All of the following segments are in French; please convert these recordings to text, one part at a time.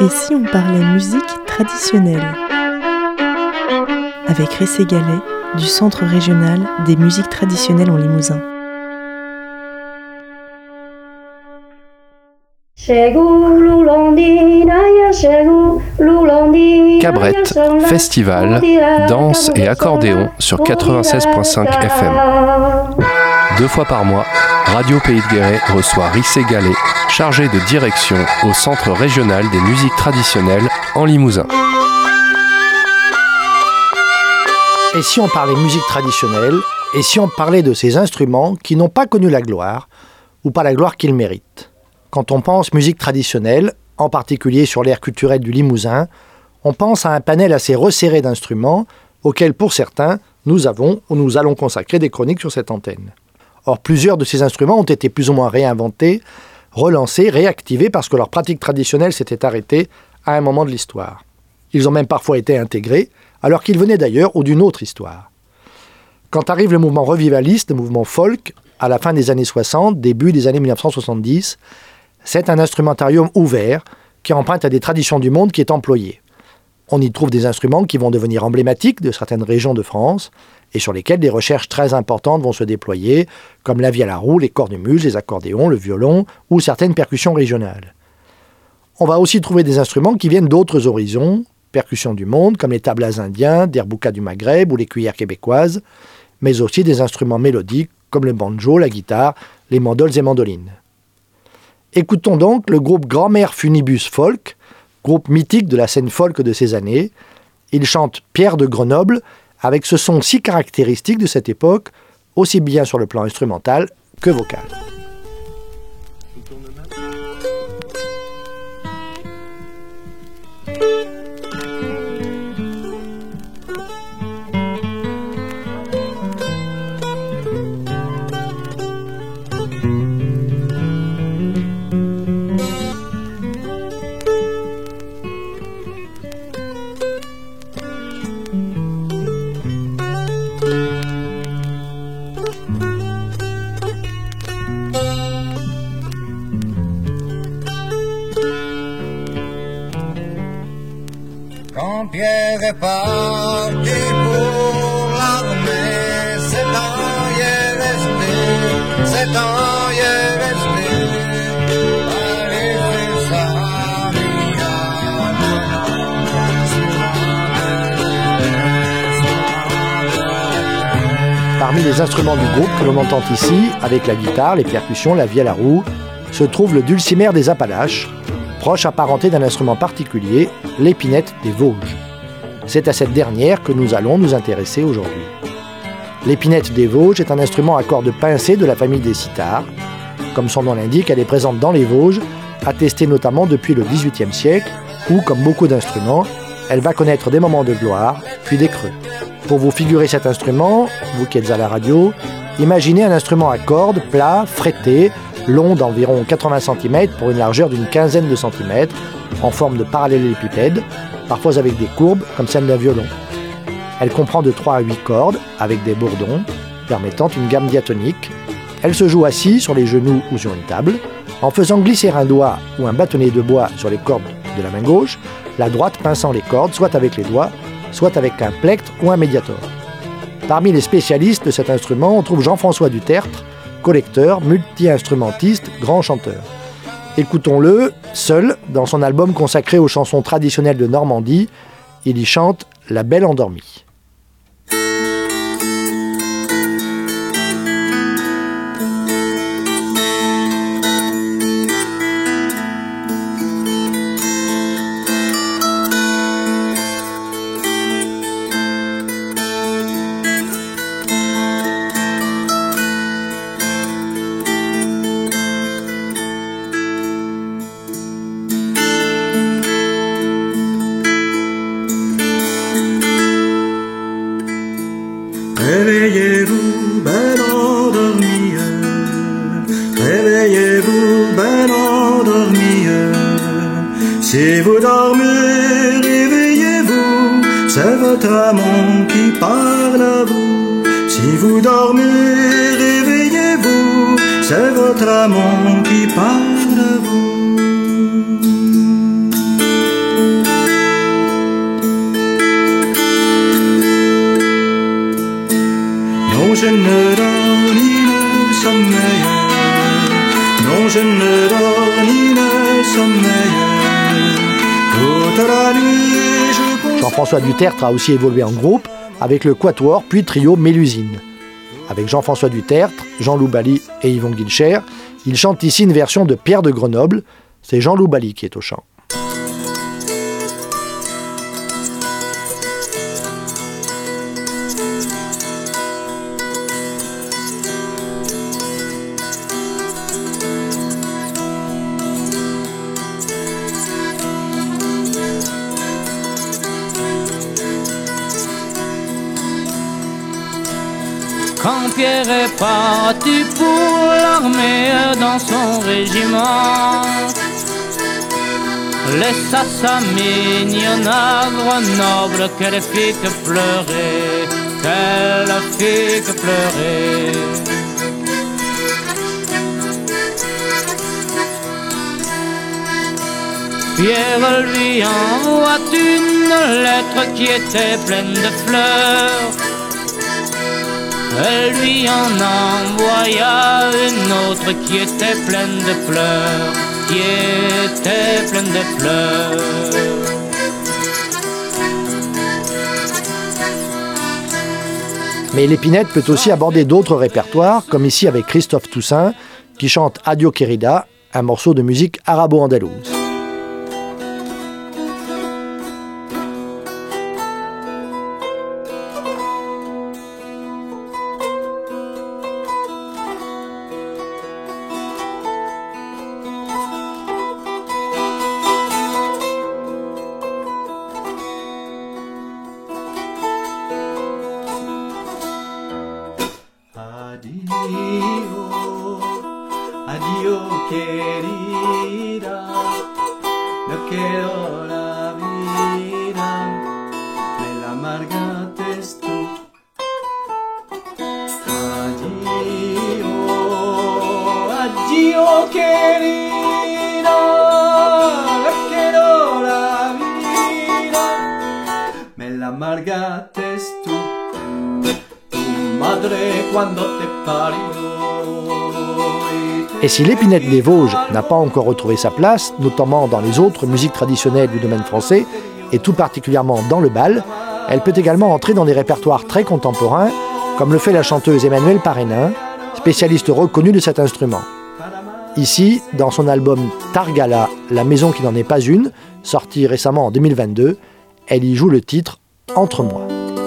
Et si on parlait musique traditionnelle? Avec Ressé Gallet du Centre régional des musiques traditionnelles en Limousin. Cabrette, festival, danse et accordéon sur 96.5 FM. 2 fois par mois, Radio Pays de Guéret reçoit Rissé Gallet, chargé de direction au Centre régional des musiques traditionnelles en Limousin. Et si on parlait musique traditionnelle, et si on parlait de ces instruments qui n'ont pas connu la gloire, ou pas la gloire qu'ils méritent? Quand on pense musique traditionnelle, en particulier sur l'ère culturelle du Limousin, on pense à un panel assez resserré d'instruments auxquels, pour certains, nous avons ou nous allons consacrer des chroniques sur cette antenne. Or, plusieurs de ces instruments ont été plus ou moins réinventés, relancés, réactivés parce que leur pratique traditionnelle s'était arrêtée à un moment de l'histoire. Ils ont même parfois été intégrés, alors qu'ils venaient d'ailleurs ou d'une autre histoire. Quand arrive le mouvement revivaliste, le mouvement folk, à la fin des années 60, début des années 1970, c'est un instrumentarium ouvert qui emprunte à des traditions du monde qui est employé. On y trouve des instruments qui vont devenir emblématiques de certaines régions de France et sur lesquels des recherches très importantes vont se déployer, comme la vielle à roue, les cornemuses, les accordéons, le violon ou certaines percussions régionales. On va aussi trouver des instruments qui viennent d'autres horizons, percussions du monde, comme les tablas indiens, derbouka du Maghreb ou les cuillères québécoises, mais aussi des instruments mélodiques comme le banjo, la guitare, les mandoles et mandolines. Écoutons donc le groupe Grand-Mère Funibus Folk, groupe mythique de la scène folk de ces années. Il chante Pierre de Grenoble avec ce son si caractéristique de cette époque, aussi bien sur le plan instrumental que vocal. Quand Pierre est parti pour l'armée, c'est temps y est resté, c'est temps y est resté. Allez, fais ça, Parmi les instruments du groupe que l'on entend ici, avec la guitare, les percussions, la vielle à roue, se trouve le dulcimer des Appalaches, proche apparenté d'un instrument particulier, l'épinette des Vosges. C'est à cette dernière que nous allons nous intéresser aujourd'hui. L'épinette des Vosges est un instrument à cordes pincées de la famille des sitars. Comme son nom l'indique, elle est présente dans les Vosges, attestée notamment depuis le XVIIIe siècle, où, comme beaucoup d'instruments, elle va connaître des moments de gloire, puis des creux. Pour vous figurer cet instrument, vous qui êtes à la radio, imaginez un instrument à cordes, plat, fretté, long d'environ 80 cm pour une largeur d'une quinzaine de centimètres, en forme de parallélépipède, parfois avec des courbes comme celle d'un violon. Elle comprend de 3 à 8 cordes, avec des bourdons, permettant une gamme diatonique. Elle se joue assis sur les genoux ou sur une table, en faisant glisser un doigt ou un bâtonnet de bois sur les cordes de la main gauche, la droite pinçant les cordes, soit avec les doigts, soit avec un plectre ou un médiator. Parmi les spécialistes de cet instrument, on trouve Jean-François Dutertre, collecteur, multi-instrumentiste, grand chanteur. Écoutons-le, seul, dans son album consacré aux chansons traditionnelles de Normandie. Il y chante « La Belle Endormie ». Réveillez-vous, belle endormie, réveillez-vous, belle endormie. Si vous dormez, réveillez-vous, c'est votre amant qui parle à vous. Si vous dormez, réveillez-vous, c'est votre amant qui parle à vous. Jean-François Dutertre a aussi évolué en groupe avec le quatuor puis trio Mélusine. Avec Jean-François Dutertre, Jean-Loup Bali et Yvon Guilcher, il chante ici une version de Pierre de Grenoble. C'est Jean-Loup Bali qui est au chant. Quand Pierre est parti pour l'armée dans son régiment, laissa sa mignonne à Grenoble, qu'elle fit que pleurer, qu'elle fit que pleurer. Pierre lui envoie une lettre qui était pleine de fleurs. Elle lui en envoya une autre qui était pleine de fleurs, qui était pleine de fleurs. Mais l'épinette peut aussi aborder d'autres répertoires, comme ici avec Christophe Toussaint, qui chante Adio Querida, un morceau de musique arabo-andalouse. Adio querida, no quiero la vida, me la amargaste tú. Adio querida, no quiero la vida, me la amargaste tú. Tu madre cuando te parió. Et si l'épinette des Vosges n'a pas encore retrouvé sa place, notamment dans les autres musiques traditionnelles du domaine français, et tout particulièrement dans le bal, elle peut également entrer dans des répertoires très contemporains, comme le fait la chanteuse Emmanuelle Parénin, spécialiste reconnue de cet instrument. Ici, dans son album Targala, La maison qui n'en est pas une, sorti récemment en 2022, elle y joue le titre Entre moi.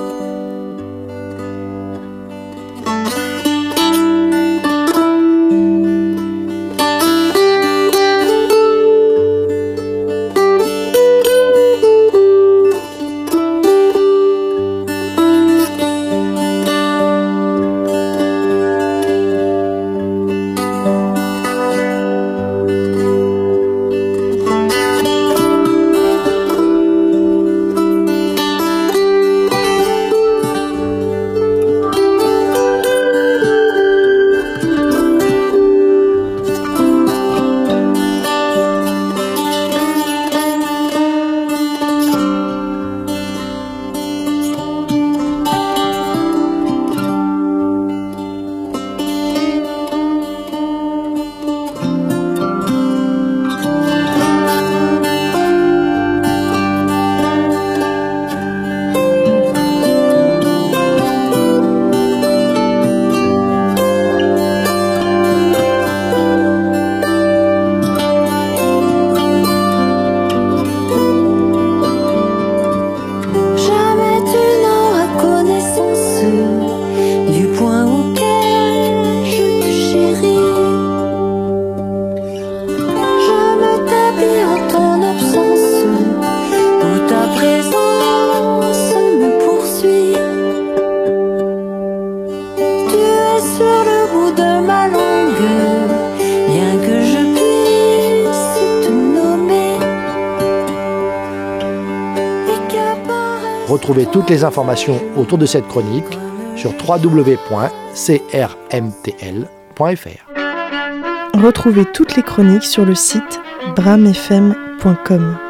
Retrouvez toutes les informations autour de cette chronique sur www.crmtl.fr. Retrouvez toutes les chroniques sur le site bramfm.com.